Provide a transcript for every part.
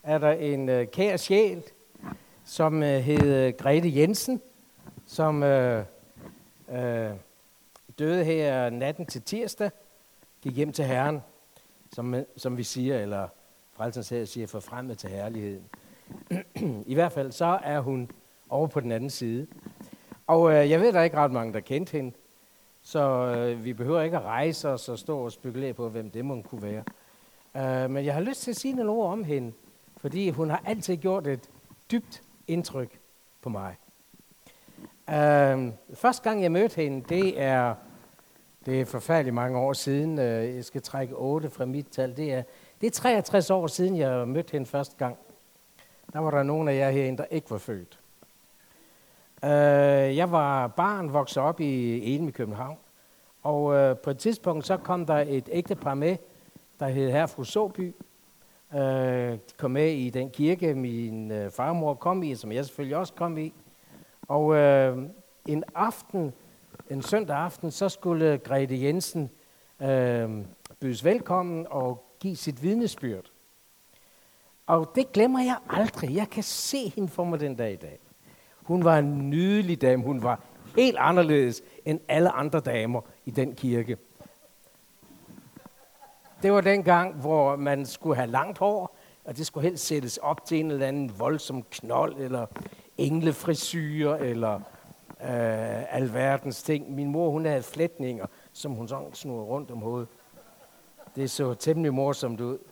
er der en kær sjæl, som hed Grete Jensen, som døde her natten til tirsdag, gik hjem til Herren, som vi siger, eller Frelsens Herre siger, forfremmet til herligheden. I hvert fald så er hun over på den anden side. Og jeg ved, der er ikke ret mange, der kendte hende, så vi behøver ikke at rejse os og stå og spekulere på, hvem det må kunne være. Men jeg har lyst til at sige nogle ord om hende, fordi hun har altid gjort et dybt indtryk på mig. Første gang jeg mødte hende, det er forfærdeligt mange år siden. Jeg skal trække 8 fra mit tal. Det er 63 år siden, jeg mødte hende første gang. Der var der nogen af jer herinde, der ikke var født. Jeg var barn, voksede op i Elim i København. Og på et tidspunkt, så kom der et ægtepar med, der hed Herre Fru Såby. De kom med i den kirke, min farmor kom i, som jeg selvfølgelig også kom i. Og en søndag aften, så skulle Grete Jensen bydes velkommen og give sit vidnesbyrd. Og det glemmer jeg aldrig. Jeg kan se hende for mig den dag i dag. Hun var en nydelig dame. Hun var helt anderledes end alle andre damer i den kirke. Det var den gang, hvor man skulle have langt hår, og det skulle helst sættes op til en eller anden voldsom knold, eller englefrisyre, eller alverdens ting. Min mor, hun havde flætninger, som hun sådan snurrede rundt om hovedet. Det så temmelig morsomt ud.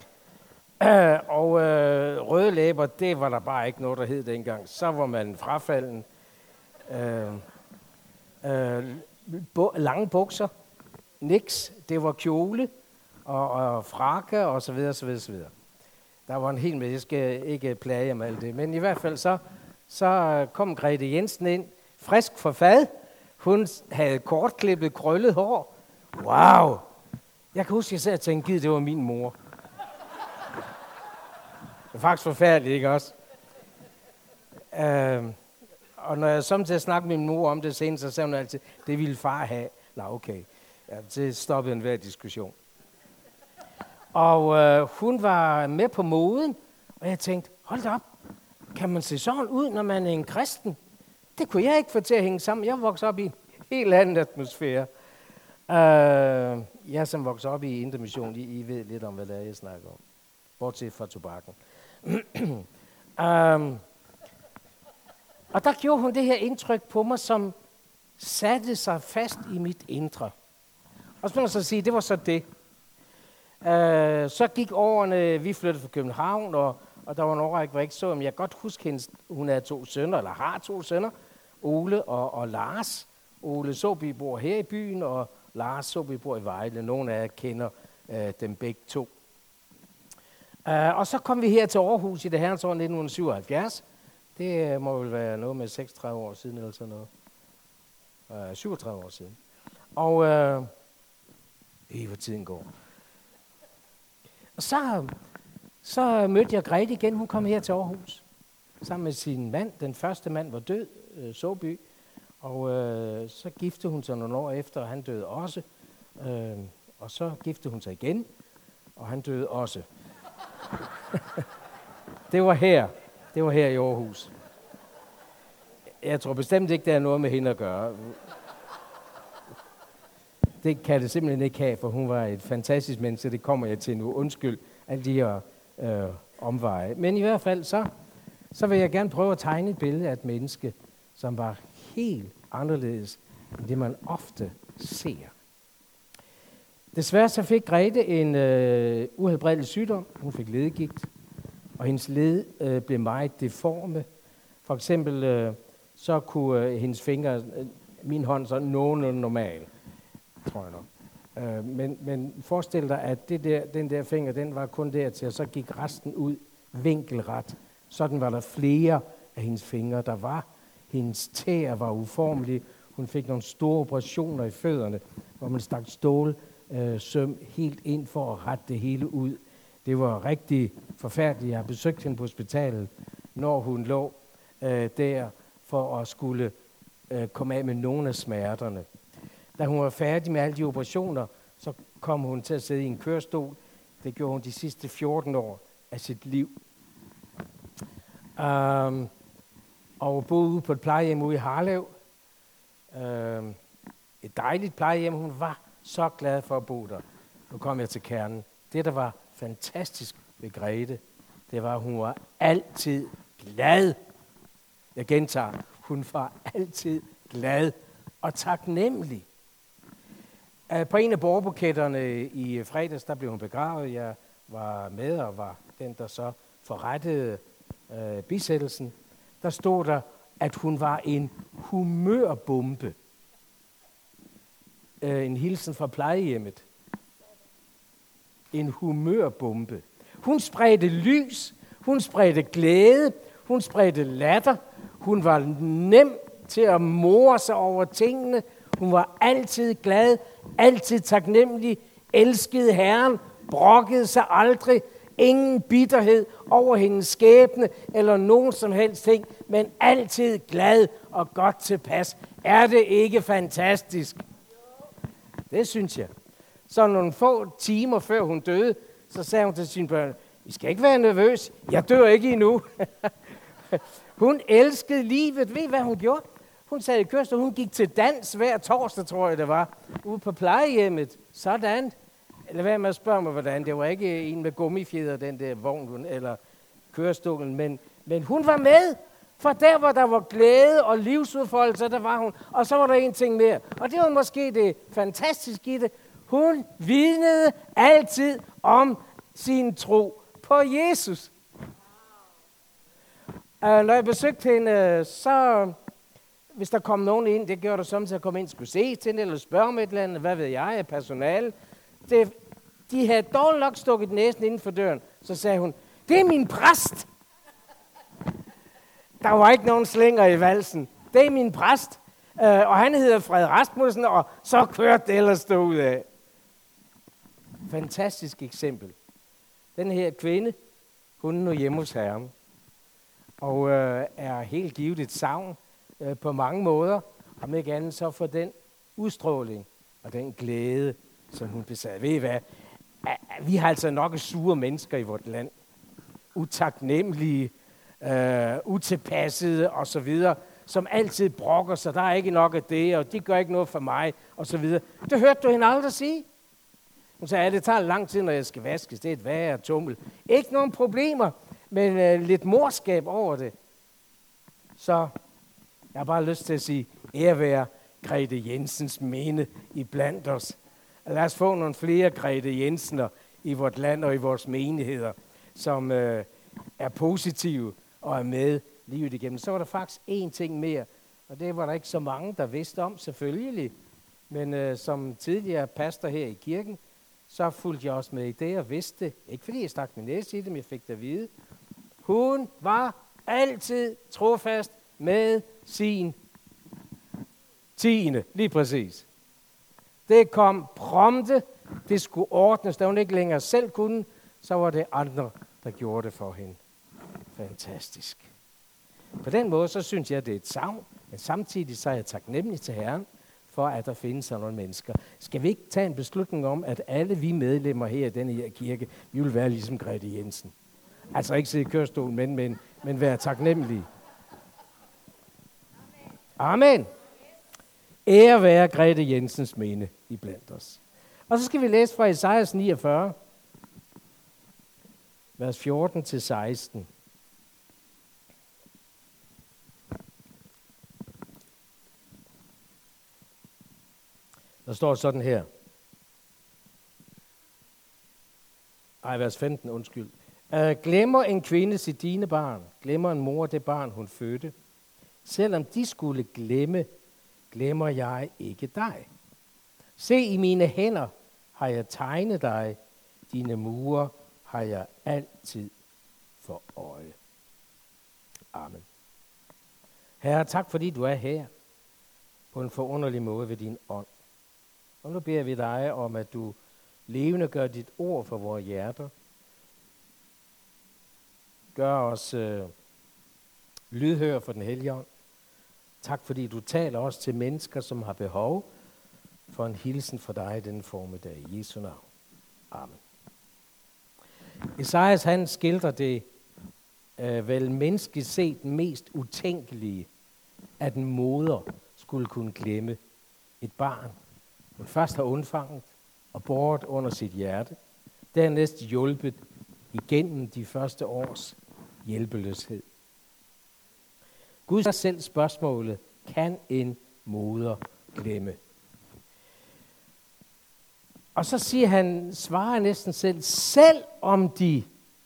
Og røde læber, det var der bare ikke noget, der hed dengang. Så var man frafalden. Lange bukser, niks, det var kjole og frakke og så videre, så videre, så videre. Der var en hel med, jeg skal ikke plage med alt det. Men i hvert fald så kom Grete Jensen ind, frisk for fad. Hun havde kortklippet, krøllet hår. Wow! Jeg kan huske, at jeg sad og tænkte, gid, det var min mor. Det er faktisk forfærdeligt, ikke også? Og når jeg samtidig snakkede med min mor om det senere, så sagde hun altid, det ville far have. Nå, okay. Ja, det stoppede enhver diskussion. Og hun var med på moden, og jeg tænkte, hold da op, kan man se sådan ud, når man er en kristen? Det kunne jeg ikke få til at hænge sammen. Jeg voksede op i en helt anden atmosfære. Jeg som voksede op i Indre Mission, I ved lidt om, hvad det er, jeg snakker om. Bortset fra tobakken. Og der gjorde hun det her indtryk på mig, som satte sig fast i mit indre. Og så må jeg så sige, det var så det. Så gik årene, vi flyttede fra København, og der var en årrække, hvor jeg ikke så, men jeg kan godt huske hende, hun havde 2 sønner, eller har 2 sønner, Ole og Lars. Ole Såby bor her i byen, og Lars Såby bor i Vejle. Nogle af jer kender dem begge to. Og så kom vi her til Aarhus i det herrens år 1977. Det må vel være noget med 36 år siden, eller sådan noget. 37 år siden. Og hvor tiden går. Og så mødte jeg Grete igen. Hun kom her til Aarhus. Sammen med sin mand. Den første mand var død, Såby. Og så giftede hun sig nogle år efter, og han døde også. Og så giftede hun sig igen, og han døde også. Det var her i Aarhus. Jeg tror bestemt ikke, der er noget med hende at gøre. Det kan det simpelthen ikke have, for hun var et fantastisk menneske. Det kommer jeg til nu. Undskyld alle de her omveje. Men i hvert fald så vil jeg gerne prøve at tegne et billede af et menneske, som var helt anderledes end det, man ofte ser. Desværre så fik Grete en uhelbredelig sygdom. Hun fik ledegigt, og hendes led blev meget deforme. For eksempel så kunne hendes fingre, min hånd så nogenlunde normal, tror jeg nok. Men forestil dig, at den der finger, den var kun dertil, og så gik resten ud vinkelret. Sådan var der flere af hendes fingre, der var. Hendes tæer var uformelige. Hun fik nogle store operationer i fødderne, hvor man stak søm helt ind for at rette det hele ud. Det var rigtig forfærdeligt. Jeg har besøgt hende på hospitalet, når hun lå der for at skulle komme af med nogle af smerterne. Da hun var færdig med alle de operationer, så kom hun til at sidde i en kørestol. Det gjorde hun de sidste 14 år af sit liv. Og boede ude på et plejehjem ude i Harlev. Et dejligt plejehjem. Hun var så glad for at bo der. Nu kom jeg til kernen. Det, der var fantastisk ved Grete, det var, at hun var altid glad. Jeg gentager, hun var altid glad og taknemmelig. På en af borgerbuketterne i fredags, der blev hun begravet. Jeg var med og var den, der så forrettede bisættelsen. Der stod der, at hun var en humørbombe. En hilsen fra plejehjemmet. En humørbombe. Hun spredte lys, hun spredte glæde, hun spredte latter. Hun var nem til at more sig over tingene. Hun var altid glad, altid taknemmelig, elskede Herren, brokkede sig aldrig, ingen bitterhed over hendes skæbne eller nogen som helst ting, men altid glad og godt tilpas. Er det ikke fantastisk? Det synes jeg. Så nogle få timer før hun døde, så sagde hun til sine børn, I skal ikke være nervøs, jeg dør ikke endnu. Hun elskede livet. Ved I, hvad hun gjorde? Hun sad i kørestol, hun gik til dans hver torsdag, tror jeg det var, ude på plejehjemmet. Sådan. Eller hvad med at spørge mig, hvordan? Det var ikke en med gummifjeder, den der vogn eller kørestolen, men hun var med. For der, hvor der var glæde og livsudfoldelse, der var hun. Og så var der en ting mere. Og det var måske det fantastiske i det. Hun vidnede altid om sin tro på Jesus. Når jeg besøgte hende, så hvis der kom nogen ind, det gjorde der soms at komme ind, skulle se til hende, eller spørge om et eller andet, hvad ved jeg, af personale. De havde dårligt nok stukket næsen inden for døren. Så sagde hun, det er min præst. Der var ikke nogen slinger i valsen. Det er min præst. Og han hedder Fred Rasmussen, og så kørte det ellers derudad. Fantastisk eksempel. Den her kvinde, hun er nu hjemme hos Herren. Og er helt givet et savn på mange måder. Om ikke andet så for den udstråling og den glæde, som hun besad. Ved I hvad? Vi har altså nok sure mennesker i vort land. Utaknemmelige, utilpassede osv., som altid brokker sig. Der er ikke nok af det, og de gør ikke noget for mig, osv. Det hørte du hende aldrig sige. Hun sagde, det tager lang tid, når jeg skal vaskes. Det er et værre tummel. Ikke nogen problemer, men lidt morskab over det. Så jeg har bare lyst til at sige, ære være Grete Jensens minde i blandt os. Lad os få nogle flere Grete Jensener i vort land og i vores menigheder, som er positive og er med livet igennem. Så var der faktisk én ting mere, og det var der ikke så mange, der vidste om, selvfølgelig. Men som tidligere pastor her i kirken, så fulgte jeg også med i det og vidste det. Ikke fordi jeg stak min næse i det, men jeg fik det at vide. Hun var altid trofast med sin tiende, lige præcis. Det kom prompte, det skulle ordnes, da hun ikke længere selv kunne, så var det andre, der gjorde det for hende. Fantastisk. På den måde, så synes jeg, det er et savn, men samtidig så er jeg taknemmelig til Herren, for at der findes sådan nogle mennesker. Skal vi ikke tage en beslutning om, at alle vi medlemmer her i denne her kirke, vi vil være ligesom Grete Jensen? Altså ikke sidde i kørestolen, men være taknemmelige. Amen. Ære være Grete Jensens minde i blandt os. Og så skal vi læse fra Esajas 49, vers 14-16. Der står sådan her. Vers 15, undskyld. Glemmer en kvinde sit dine barn, glemmer en mor det barn, hun fødte. Selvom de skulle glemme, glemmer jeg ikke dig. Se, i mine hænder har jeg tegnet dig, dine mure har jeg altid for øje. Amen. Herre, tak fordi du er her på en forunderlig måde ved din ånd. Og nu beder vi dig om, at du levende gør dit ord for vores hjerter. Gør os lydhør for den hellige ånd. Tak fordi du taler også til mennesker, som har behov for en hilsen fra dig i denne formiddag. I Jesu navn. Amen. Esajas han skildrer det vel menneskeligt set mest utænkelige, at en moder skulle kunne glemme et barn, hun først har undfanget og båret under sit hjerte, dernæst hjulpet igennem de første års hjælpeløshed. Gud har selv spørgsmålet, kan en moder glemme? Og så siger han, svarer næsten selv om de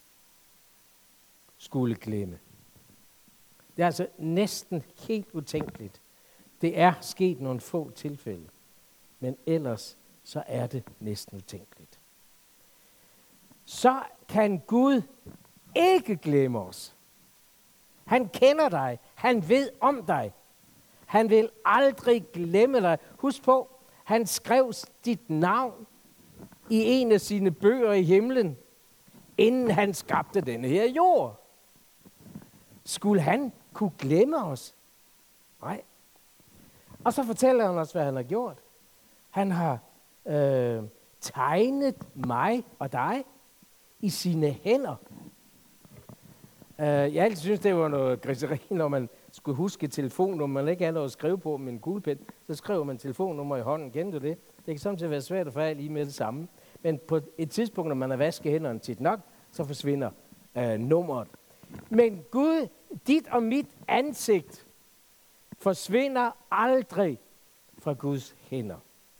skulle glemme. Det er altså næsten helt utænkeligt. Det er sket nogle få tilfælde, men ellers så er det næsten utænkeligt. Så kan Gud ikke glemme os. Han kender dig. Han ved om dig. Han vil aldrig glemme dig. Husk på, han skrev dit navn i en af sine bøger i himlen, inden han skabte denne her jord. Skulle han kunne glemme os? Nej. Og så fortæller han os, hvad han har gjort. Han har tegnet mig og dig i sine hænder. Jeg altid synes, det var noget griseri, når man skulle huske telefonnummer, man ikke havde noget at skrive på med en kuglepen, så skriver man telefonnummer i hånden. Kender du det? Det kan samtidig være svært at få lige med det samme. Men på et tidspunkt, når man har vasket hænderne tit nok, så forsvinder nummeret. Men Gud, dit og mit ansigt forsvinder aldrig fra Guds hænder.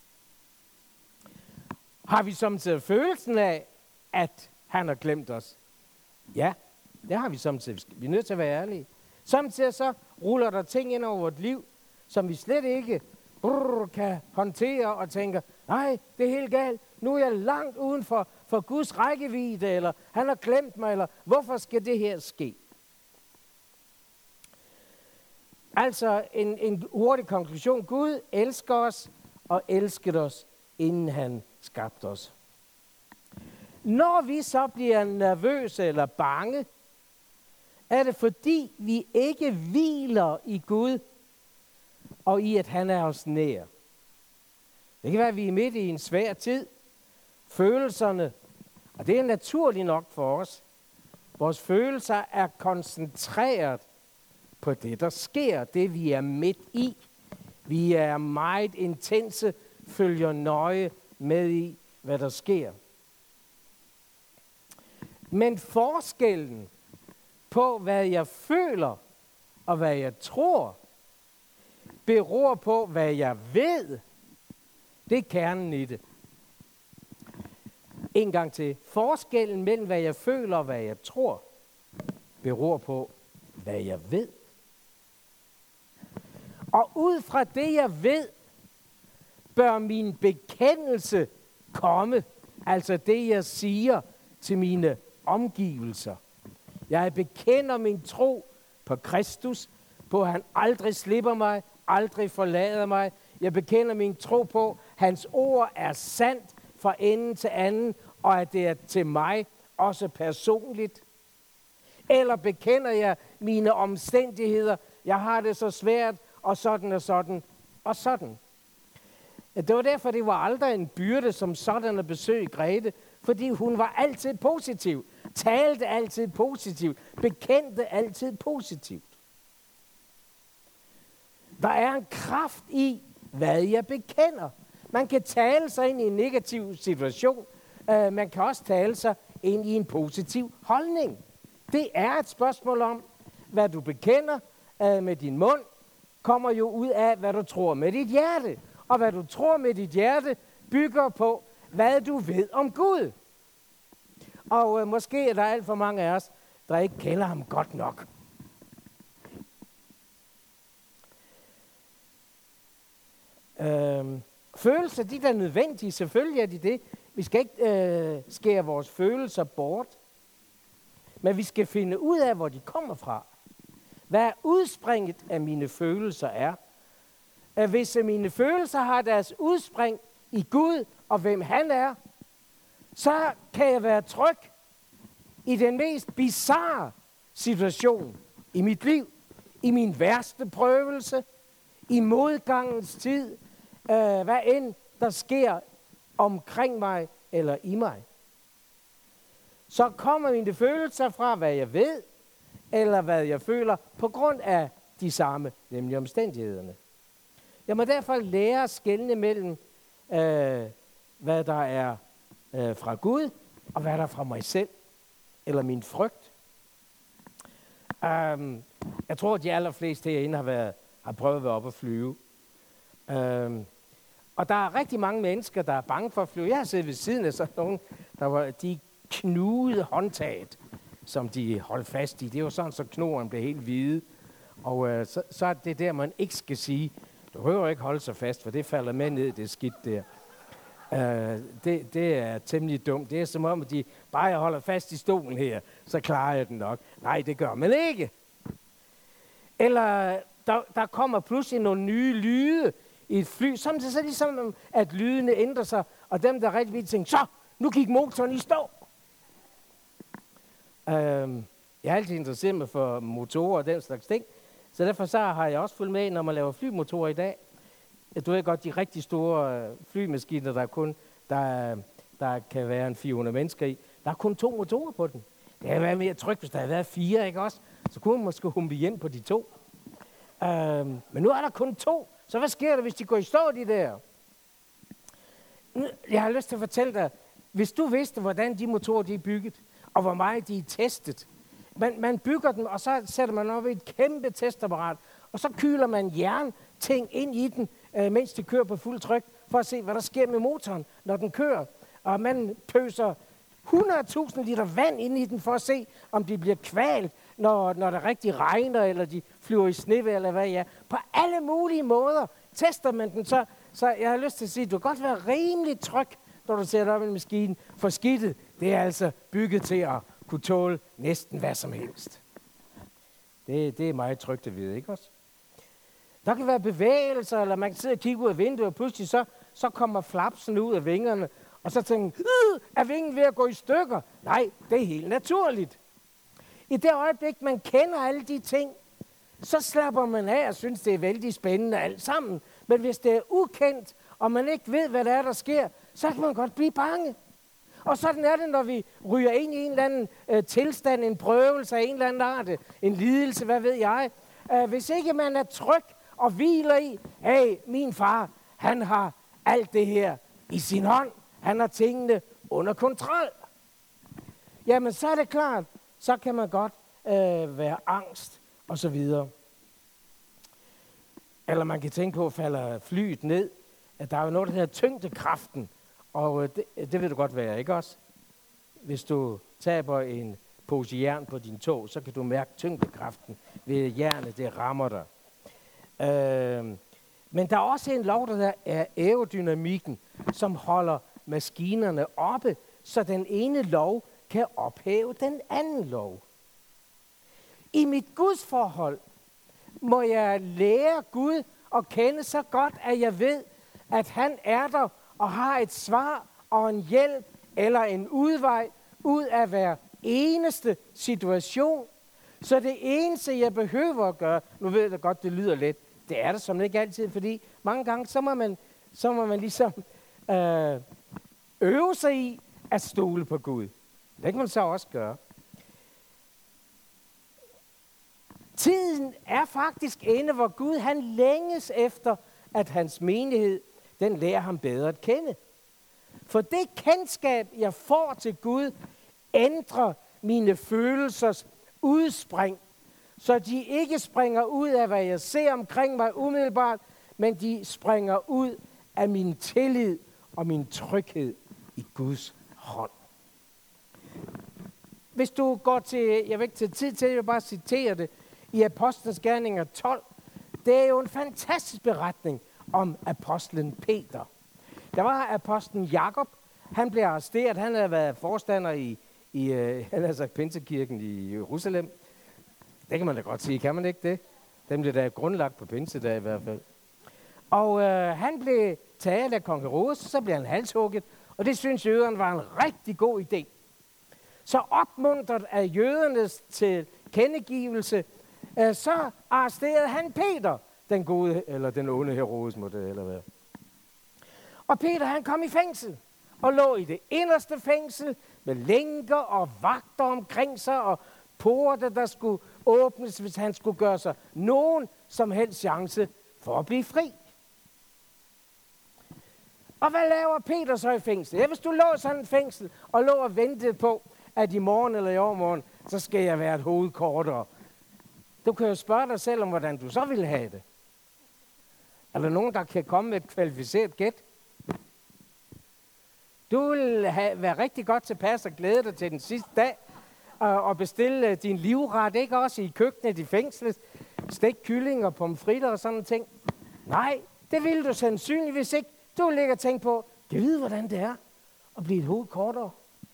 Har vi samtidig følelsen af, at han har glemt os? Ja, det har vi samtidig. Vi er nødt til at være ærlige. Samtidig så ruller der ting ind over vores liv, som vi slet ikke kan håndtere og tænker, nej, det er helt galt. Nu er jeg langt uden for Guds rækkevidde, eller han har glemt mig, eller hvorfor skal det her ske? Altså en hurtig konklusion. Gud elsker os og elskede os, inden han skabte os. Når vi så bliver nervøse eller bange, er det fordi vi ikke hviler i Gud og i at han er os nær. Det kan være, at vi er midt i en svær tid. Følelserne, og det er naturligt nok for os. Vores følelser er koncentreret på det, der sker, det vi er midt i. Vi er meget intense, følger nøje med i, hvad der sker. Men forskellen på, hvad jeg føler og hvad jeg tror, beror på, hvad jeg ved. Det er kernen i det. En gang til. Forskellen mellem, hvad jeg føler og hvad jeg tror, beror på, hvad jeg ved. Og ud fra det, jeg ved, bør min bekendelse komme. Altså det, jeg siger til mine omgivelser. Jeg bekender min tro på Kristus, på at han aldrig slipper mig, aldrig forlader mig. Jeg bekender min tro på, at hans ord er sandt fra ende til anden, og at det er til mig også personligt. Eller bekender jeg mine omstændigheder, jeg har det så svært, og sådan og sådan og sådan. Det var derfor, det var aldrig en byrde som sådan at besøge Grete, fordi hun var altid positiv, talte altid positivt, bekendte altid positivt. Der er en kraft i, hvad jeg bekender. Man kan tale sig ind i en negativ situation, man kan også tale sig ind i en positiv holdning. Det er et spørgsmål om, hvad du bekender med din mund, kommer jo ud af, hvad du tror med dit hjerte. Og hvad du tror med dit hjerte, bygger på, hvad du ved om Gud. Og måske er der alt for mange af os, der ikke kender ham godt nok. Følelser, de er nødvendige, selvfølgelig er de det. Vi skal ikke skære vores følelser bort. Men vi skal finde ud af, hvor de kommer fra. Hvad udspringet af mine følelser er. Hvis mine følelser har deres udspring i Gud og hvem han er, så kan jeg være tryg i den mest bizarre situation i mit liv, i min værste prøvelse, i modgangens tid, hvad end der sker omkring mig eller i mig. Så kommer mine følelser fra, hvad jeg ved, eller hvad jeg føler, på grund af de samme, nemlig omstændighederne. Jeg må derfor lære at skelne mellem, hvad der er fra Gud, og hvad der er fra mig selv, eller min frygt. Jeg tror, at de allerfleste herinde har prøvet at være oppe at flyve. Og der er rigtig mange mennesker, der er bange for at flyve. Jeg har siddet ved siden af sådan nogen, de knugede håndtaget, som de holdt fast i. Det var sådan, så knoren blev helt hvide. Og så er det der, man ikke skal sige. Du behøver ikke holde sig fast, for det falder med ned, det skidt der. Det er temmelig dumt. Det er som om, at de bare holder fast i stolen her, så klarer jeg den nok. Nej, det gør man ikke. Eller der kommer pludselig nogle nye lyde i et fly, så ligesom, at lydene ændrer sig, og dem, der rigtig vidt tænker, så, nu gik motoren i stå. Jeg har altid interesseret mig for motorer og den slags ting, så derfor så har jeg også fulgt med, når man laver flymotorer i dag. Du ved godt, de rigtig store flymaskiner, der kan være en 400 mennesker i, der er kun 2 motorer på den. Det havde været mere trygt, hvis der havde været 4, ikke også? Så kunne man måske humpe hjem på de 2. Men nu er der kun 2, så hvad sker der, hvis de går i stå, de der? Jeg har lyst til at fortælle dig, hvis du vidste, hvordan de motorer de er bygget, og hvor meget de er testet. Man bygger dem, og så sætter man op i et kæmpe testapparat, og så kyler man jernting ind i den, mens de kører på fuld tryk, for at se, hvad der sker med motoren, når den kører. Og man pøser 100.000 liter vand ind i den, for at se, om de bliver kvalt, når der rigtig regner, eller de flyver i snevejr, eller hvad ja. På alle mulige måder tester man den, så jeg har lyst til at sige, at du kan godt være rimelig tryg, når du sætter op en maskine, for skidtet, det er altså bygget til at kunne tåle næsten hvad som helst. Det er meget trygt at vide, ikke også? Der kan være bevægelser, eller man kan sidde og kigge ud af vinduet, og pludselig så kommer flapsen ud af vingerne, og så tænker er vingen ved at gå i stykker? Nej, det er helt naturligt. I det øjeblik, man kender alle de ting, så slapper man af og synes, det er vældig spændende alt sammen. Men hvis det er ukendt, og man ikke ved, hvad der er, der sker, så kan man godt blive bange. Og sådan er det, når vi ryger ind i en eller anden tilstand, en prøvelse af en eller anden art, en lidelse, hvad ved jeg. Hvis ikke man er tryg og hviler i, hey, min far, han har alt det her i sin hånd. Han har tingene under kontrol. Jamen, så er det klart, så kan man godt være angst og så videre. Eller man kan tænke på, falder flyet ned, at der er jo noget, der hedder tyngdekraften. Og det ved du godt være, ikke også? Hvis du taber en pose jern på din tog, så kan du mærke tyngdekraften ved jernet, det rammer dig. Men der er også en lov, der er aerodynamikken, som holder maskinerne oppe, så den ene lov kan ophæve den anden lov. I mit gudsforhold må jeg lære Gud at kende så godt, at jeg ved, at han er der og har et svar og en hjælp eller en udvej ud af hver eneste situation. Så det eneste, jeg behøver at gøre, nu ved jeg godt, det lyder let, det er det som ikke altid, fordi mange gange, så må man ligesom øve sig i at stole på Gud. Det kan man så også gøre. Tiden er faktisk inde, hvor Gud han længes efter, at hans menighed, den lærer ham bedre at kende. For det kendskab, jeg får til Gud, ændrer mine følelsers udspring, så de ikke springer ud af, hvad jeg ser omkring mig umiddelbart, men de springer ud af min tillid og min tryghed i Guds hånd. Hvis du går til, jeg vil ikke tage tid til, jeg vil bare citere det, i Apostlenes Gerninger 12, det er jo en fantastisk beretning om apostlen Peter. Der var apostlen Jakob, han blev arresteret, han havde været forstander i Pinsekirken i Jerusalem. Det kan man da godt sige, kan man ikke det? Den blev da grundlagt på Pinsedag i hvert fald. Og han blev taget af kong Herodes, så blev han halshugget, og det synes jøderne var en rigtig god idé. Så opmuntret af jødernes til kendegivelse, så arresterede han Peter, den gode, eller den onde Herodes må det eller være. Og Peter han kom i fængsel, og lå i det inderste fængsel, med lænker og vagter omkring sig, og porte, der skulle åbnes, hvis han skulle gøre sig nogen som helst chance for at blive fri. Og hvad laver Peter så i fængsel? Ja, hvis du lå sådan et fængsel og lå og ventede på, at i morgen eller i overmorgen, så skal jeg være et hoved kortere. Du kan jo spørge dig selv om, hvordan du så ville have det. Er der nogen, der kan komme med et kvalificeret gæt? Du vil være rigtig godt tilpas og glæde dig til den sidste dag, og bestille din livret, ikke også i køkkenet i fængslet, stik kylling og pomfritter og sådan ting. Nej, det ville du sandsynligvis ikke. Du vil ikke tænke på, kan vide, hvordan det er at blive et hoved kortere.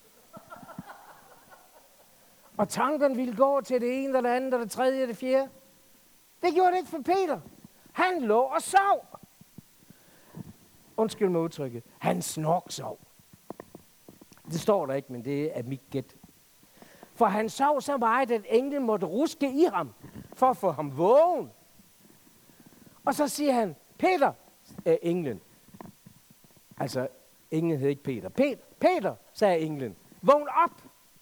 Og tankerne ville gå til det ene, og det andet, og det tredje, og det fjerde. Det gjorde det ikke for Peter. Han lå og sov. Undskyld mig udtrykket. Han snorksov. Det står der ikke, men det er mit gæt. For han sov så meget, at englen måtte ruske i ham, for at få ham vågen. Og så siger han, Peter, englen. Altså, englen hed ikke Peter. Peter, sagde englen, vågn op.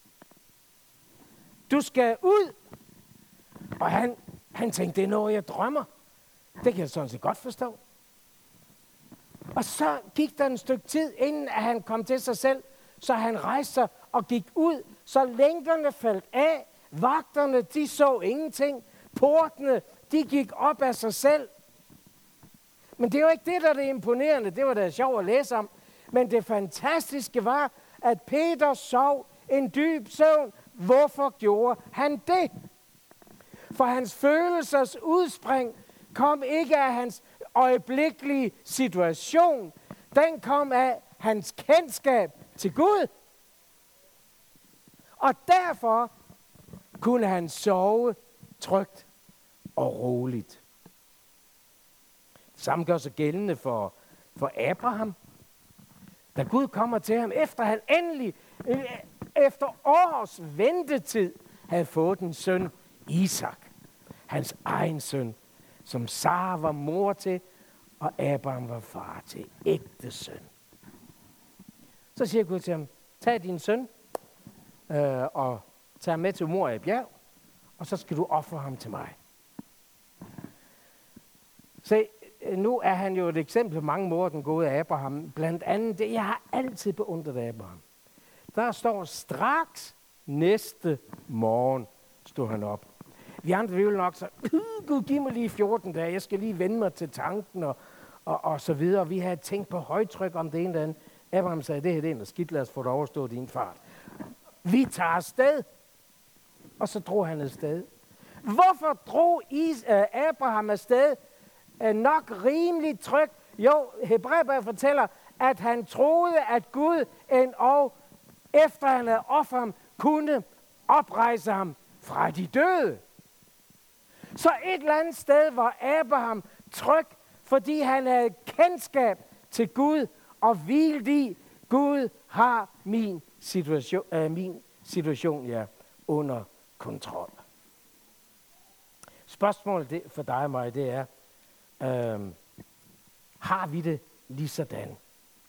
Du skal ud. Og han tænkte, det er noget, jeg drømmer. Det kan jeg sådan set godt forstå. Og så gik der en stykke tid, inden at han kom til sig selv, så han rejste sig og gik ud, så lænkerne faldt af, vagterne, de så ingenting, portene, de gik op af sig selv. Men det var ikke det, der er det imponerende, det var da sjovt at læse om. Men det fantastiske var, at Peter sov en dyb søvn. Hvorfor gjorde han det? For hans følelsers udspring kom ikke af hans øjeblikkelige situation. Den kom af hans kendskab til Gud. Og derfor kunne han sove trygt og roligt. Det samme gør sig gældende for Abraham. Da Gud kommer til ham, efter han endelig, efter års ventetid, havde fået en søn, Isak. Hans egen søn, som Sara var mor til, og Abraham var far til, ægte søn. Så siger Gud til ham, tag din søn, og tag ham med til Moria bjerg, og så skal du ofre ham til mig. Se, nu er han jo et eksempel på mange måder, den gode Abraham. Blandt andet det, jeg har altid beundret Abraham. Der står straks næste morgen, stod han op. Vi andre vil nok så, Gud, giv mig lige 14 dage, jeg skal lige vende mig til tanken og så videre. Vi havde tænkt på højtryk om det ene eller andet. Abraham sagde, det her det er noget skidt, lad os få det overstået i din fart. Vi tager afsted. Og så drog han afsted. Hvorfor drog Abraham afsted? Nok rimelig trygt. Jo, Hebræerbrevet fortæller, at han troede, at Gud og efter han havde offret ham, kunne oprejse ham fra de døde. Så et eller andet sted var Abraham tryg, fordi han havde kendskab til Gud og hvilte i, Gud har min situation under kontrol. Spørgsmålet for dig og mig, det er, har vi det lige sådan?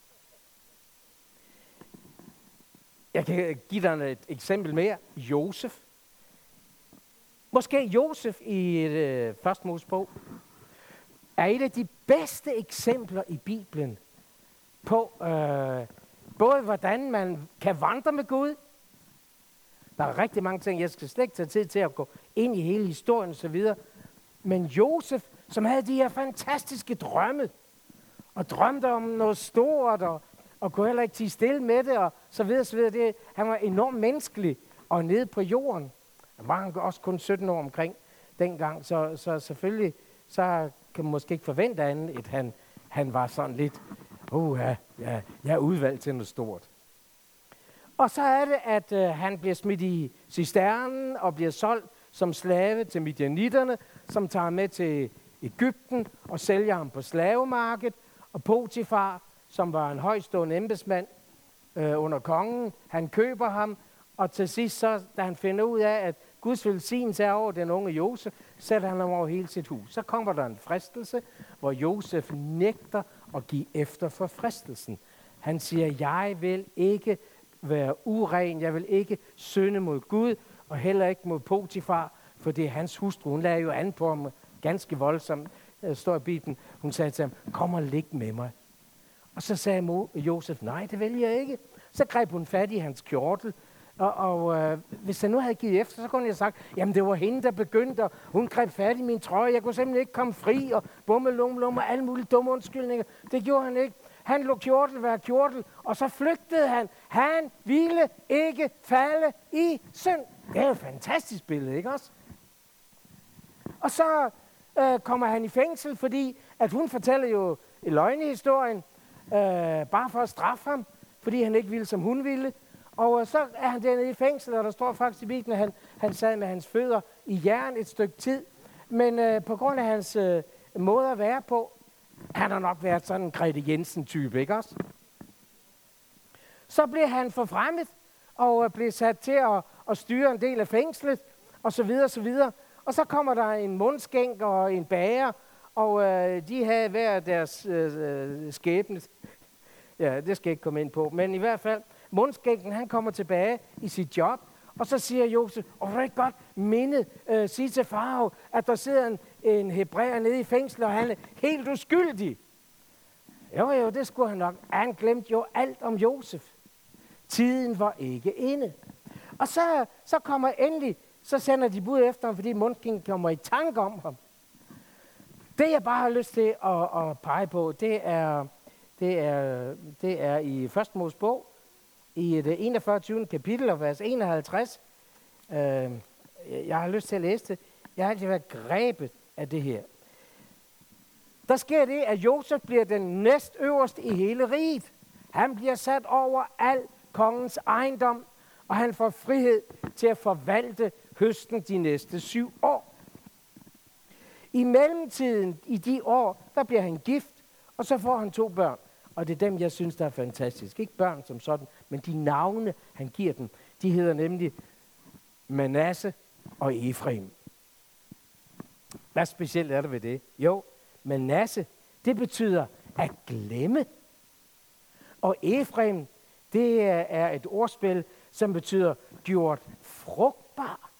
Jeg kan give dig et eksempel mere. Josef. Måske Josef i Første Mosebog er et af de bedste eksempler i Bibelen på både hvordan man kan vandre med Gud. Der er rigtig mange ting, jeg skal slet ikke tage tid til at gå ind i hele historien og så videre. Men Josef, som havde de her fantastiske drømme, og drømte om noget stort, og kunne heller ikke tie stille med det, og så videre, så videre. Han var enormt menneskelig og nede på jorden. Han var også kun 17 år omkring dengang, så selvfølgelig så kan man måske ikke forvente andet, at han var sådan lidt, jeg er udvalgt til noget stort. Og så er det, at han bliver smidt i cisternen og bliver solgt som slave til midianitterne, som tager med til Egypten og sælger ham på slavemarkedet. Og Potifar, som var en højstående embedsmand under kongen, han køber ham. Og til sidst, så, da han finder ud af, at Guds velsignelse er over den unge Josef, sætter han ham over hele sit hus. Så kommer der en fristelse, hvor Josef nægter at give efter for fristelsen. Han siger, jeg vil ikke være uren, jeg vil ikke synde mod Gud, og heller ikke mod Potifar, for det er hans hustru. Hun lagde jo an på ham ganske voldsomt, står i Bibelen. Hun sagde til ham, kom og lig med mig. Og så sagde Josef, nej, det vil jeg ikke. Så greb hun fat i hans kjortel, og hvis han nu havde givet efter, så kunne jeg have sagt, jamen det var hende, der begyndte, og hun greb fat i min trøje, jeg kunne simpelthen ikke komme fri, og bummelum og alle mulige dumme undskyldninger. Det gjorde han ikke. Han lå kjortel være kjortel, og så flygtede han. Han ville ikke falde i synd. Det er jo et fantastisk billede, ikke også? Og så kommer han i fængsel, fordi at hun fortæller jo en løgnehistorien, bare for at straffe ham, fordi han ikke ville, som hun ville. Og så er han dernede i fængsel, og der står faktisk i Bibelen, at han sad med hans fødder i jern et stykke tid. Men på grund af hans måde at være på, han har nok været sådan en Grete Jensen-type, ikke også? Så blev han forfremmet, og blev sat til at styre en del af fængslet, og så videre, og så videre. Og så kommer der en mundskænk og en bager, og de havde hver deres skæbne. Ja, det skal jeg ikke komme ind på. Men i hvert fald, mundskænken, han kommer tilbage i sit job, og så siger Josef, det er ikke godt mindet, sige til farao, at der sidder en hebræer nede i fængslet, og han er helt uskyldig. Jo, det skulle han nok. Han glemte jo alt om Josef. Tiden var ikke inde. Og så kommer endelig, så sender de bud efter ham, fordi mundskænken kommer i tanke om ham. Det jeg bare har lyst til at pege på, det er i 1. Mosebog, i det 41. kapitel og vers 51. Jeg har lyst til at læse det. Jeg har altid været grebet af det her. Der sker det, at Josef bliver den næstøverste i hele riget. Han bliver sat over al kongens ejendom, og han får frihed til at forvalte høsten de næste 7 år. I mellemtiden, i de år, der bliver han gift, og så får han 2 børn. Og det er dem, jeg synes, der er fantastisk. Ikke børn som sådan, men de navne, han giver dem, de hedder nemlig Manasse og Efraim. Hvad specielt er der ved det? Jo, Manasse, det betyder at glemme. Og Efraim, det er et ordspil, som betyder gjort frugtbar.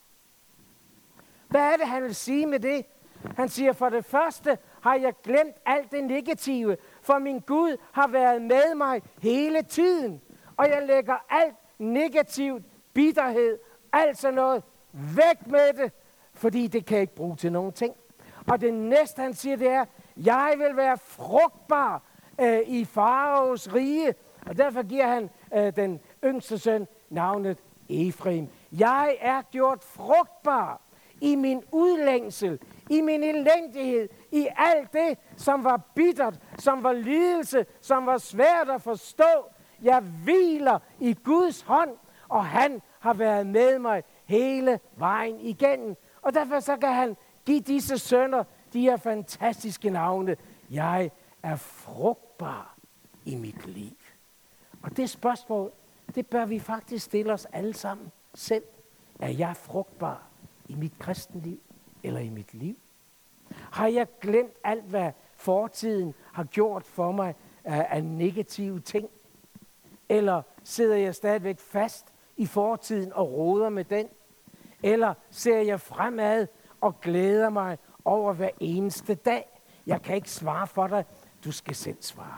Hvad er det, han vil sige med det? Han siger, for det første har jeg glemt alt det negative, for min Gud har været med mig hele tiden. Og jeg lægger alt negativt, bitterhed, alt sådan noget, væk med det, fordi det kan jeg ikke bruge til nogen ting. Og det næste, han siger, det er, jeg vil være frugtbar i faraos rige. Og derfor giver han den yngste søn navnet Efraim. Jeg er gjort frugtbar i min udlængsel, i min elendighed, i alt det, som var bittert, som var lidelse, som var svært at forstå. Jeg hviler i Guds hånd, og han har været med mig hele vejen igennem. Og derfor så kan han give disse sønner de her fantastiske navne. Jeg er frugtbar i mit liv. Og det spørgsmål, det bør vi faktisk stille os alle sammen selv. Er jeg frugtbar i mit kristenliv eller i mit liv? Har jeg glemt alt, hvad fortiden har gjort for mig af negative ting? Eller sidder jeg stadigvæk fast i fortiden og roder med den? Eller ser jeg fremad og glæder mig over hver eneste dag? Jeg kan ikke svare for dig. Du skal selv svare.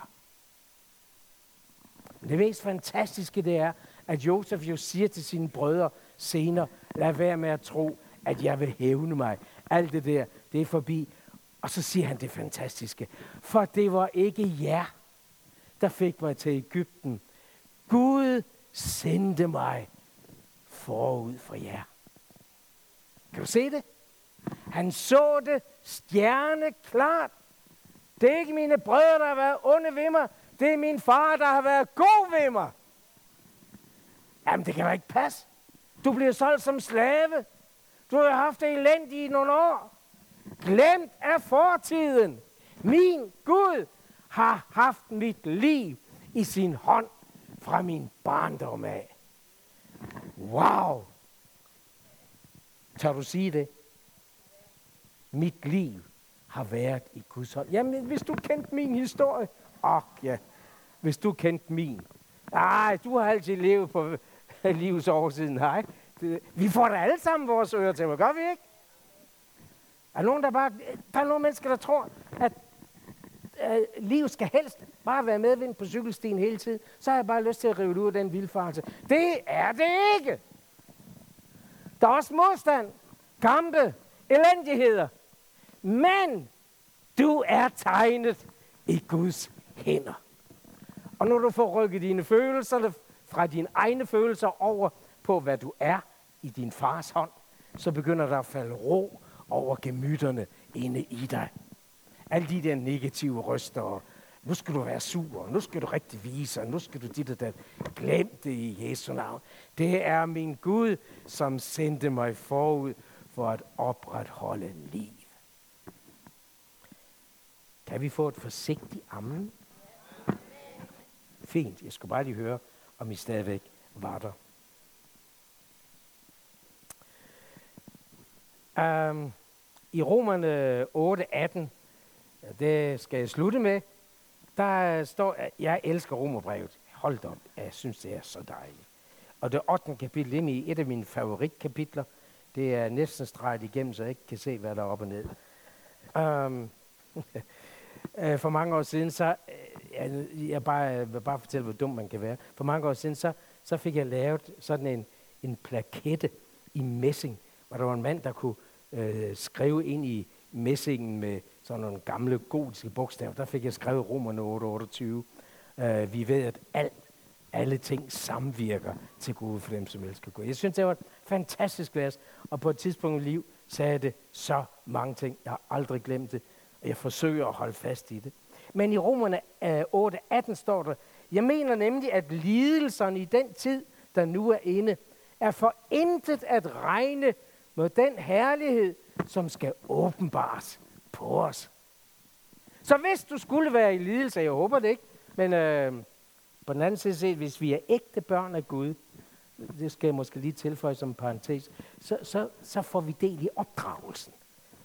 Men det mest fantastiske, det er, at Josef jo siger til sine brødre senere, lad være med at tro, at jeg vil hævne mig. Alt det der, det er forbi. Og så siger han det fantastiske. For det var ikke jer, der fik mig til Egypten. Gud sendte mig forud for jer. Kan du se det? Han så det stjerneklart. Det er ikke mine brødre, der har været onde ved mig. Det er min far, der har været god ved mig. Jamen, det kan da ikke passe. Du bliver solgt som slave. Du har haft det elendigt i nogle år. Glemt af fortiden. Min Gud har haft mit liv i sin hånd fra min barndom af. Wow! Tør du sige det? Mit liv har været i Guds hånd. Jamen, hvis du kendte min historie. Ja, hvis du kendte min. Nej, du har altid levet på livets oversiden. Nej, Vi får da alle sammen vores ører til, gør vi ikke? Der er nogle mennesker, der tror, at livet skal helst bare være medvind på cykelstien hele tiden. Så har jeg bare lyst til at rive ud af den vildfarelse. Det er det ikke! Der er også modstand, kampe, elendigheder. Men du er tegnet i Guds hænder. Og når du får rykket dine følelser fra dine egne følelser over på, hvad du er i din fars hånd, så begynder der at falde ro over gemytterne inde i dig. Alle de der negative røster, og nu skal du være sur, nu skal du rigtig vise, og nu skal du dit og dat. Glem det i Jesu navn. Det er min Gud, som sendte mig forud for at opretholde liv. Kan vi få et forsigtigt amen? Fint, jeg skulle bare lige høre, om I stadigvæk var der. I Romerne 8:18, det skal jeg slutte med, der står, at jeg elsker Romerbrevet. Hold op, jeg synes, det er så dejligt. Og det 8. kapitel ind i et af mine favoritkapitler, det er næsten streget igennem, så jeg ikke kan se, hvad der er op og ned. For mange år siden, så, jeg vil bare fortælle, hvor dum man kan være. For mange år siden, så fik jeg lavet sådan en plakette i messing, hvor der var en mand, der kunne skrive ind i messingen med sådan nogle gamle gotiske bogstaver. Der fik jeg skrevet Romerne 8:28. Vi ved, at alle ting samvirker til gode for dem, som elsker Gud. Jeg synes, det var et fantastisk vers, og på et tidspunkt i liv sagde det så mange ting. Jeg har aldrig glemt det, og jeg forsøger at holde fast i det. Men i Romerne 8:18 står der, jeg mener nemlig, at lidelserne i den tid, der nu er inde, er for intet at regne med den herlighed, som skal åbenbares på os. Så hvis du skulle være i lidelse, jeg håber det ikke, men på den anden side set, hvis vi er ægte børn af Gud, det skal jeg måske lige tilføje som parentes, så får vi del i opdragelsen.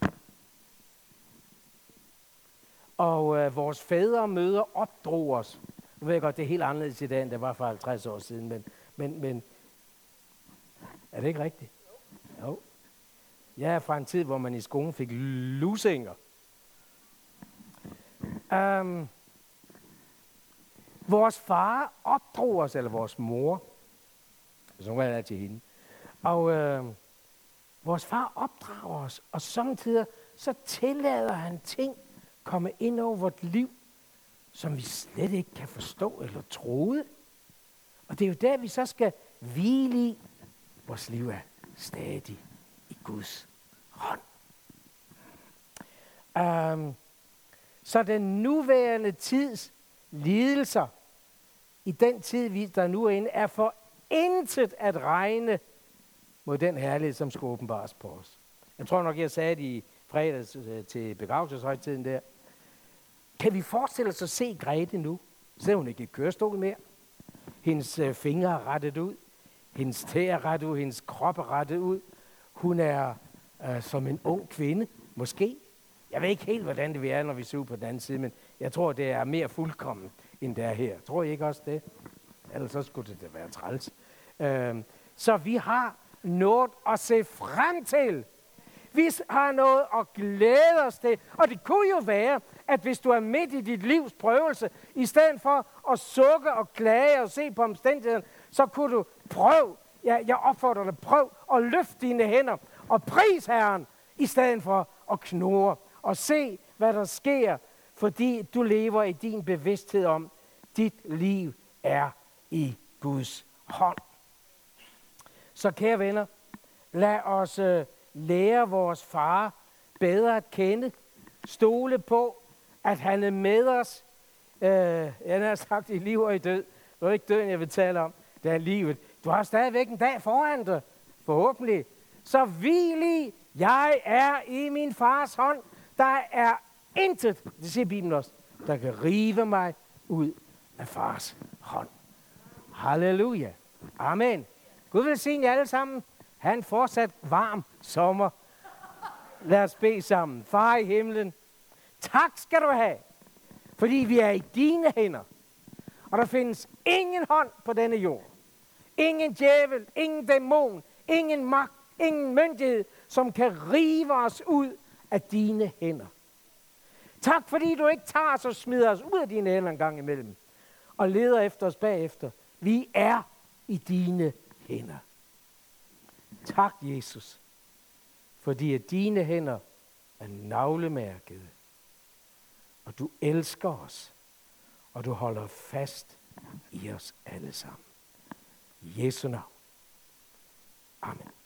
Og vores fædre møder opdrog os. Nu ved jeg godt, det er helt anderledes i dag, end det var for 50 år siden, men er det ikke rigtigt? Jo. Jeg er fra en tid, hvor man i skolen fik lusinger. Vores far opdrog os, eller vores mor, så nu er jeg til hende, og vores far opdrager os, og samtidig så tillader han ting komme ind over vort liv, som vi slet ikke kan forstå eller troede. Og det er jo der, vi så skal hvile i. Vores liv er stadig i Guds hånd. Så den nuværende tids lidelser, i den tid, der nu er inde, er for intet at regne mod den herlighed, som skal åbenbares på os. Jeg tror nok, jeg sagde det i fredags til begravelseshøjtiden der. Kan vi forestille os at se Grete nu? Så er hun ikke i kørestol mere. Hendes fingre er rettet ud. Hendes tæer er rettet ud. Hendes krop er rettet ud. Hun er som en ung kvinde, måske. Jeg ved ikke helt, hvordan det vil være, når vi ser ud på den anden side, men jeg tror, det er mere fuldkommen, end det er her. Tror I ikke også det? Ellers så skulle det være træls. Så vi har noget at se frem til. Vi har noget at glæde os til. Og det kunne jo være, at hvis du er midt i dit livs prøvelse, i stedet for at sukke og klage og se på omstændighederne, så kunne du prøve, jeg opfordrer dig, prøv at løfte dine hænder og pris Herren, i stedet for at knurre og se, hvad der sker, fordi du lever i din bevidsthed om, dit liv er i Guds hånd. Så kære venner, lad os lære vores far bedre at kende, stole på, at han er med os. Jeg har sagt i liv og i død. Det er ikke døden, jeg vil tale om. Det er livet. Du har stadigvæk en dag foran dig, forhåbentlig. Så hvil i, jeg er i min fars hånd. Der er intet, det siger Bibelen også, der kan rive mig ud af fars hånd. Halleluja. Amen. Gud velsigne jer alle sammen. Ha' en fortsat varm sommer. Lad os bede sammen. Far i himlen, tak skal du have, fordi vi er i dine hænder. Og der findes ingen hånd på denne jord. Ingen djævel, ingen dæmon, ingen magt, ingen myndighed, som kan rive os ud af dine hænder. Tak, fordi du ikke tager os og smider os ud af dine hænder en gang imellem, og leder efter os bagefter. Vi er i dine hænder. Tak, Jesus, fordi at dine hænder er navlemærkede, og du elsker os, og du holder fast i os alle sammen. I Jesu navn. Amen.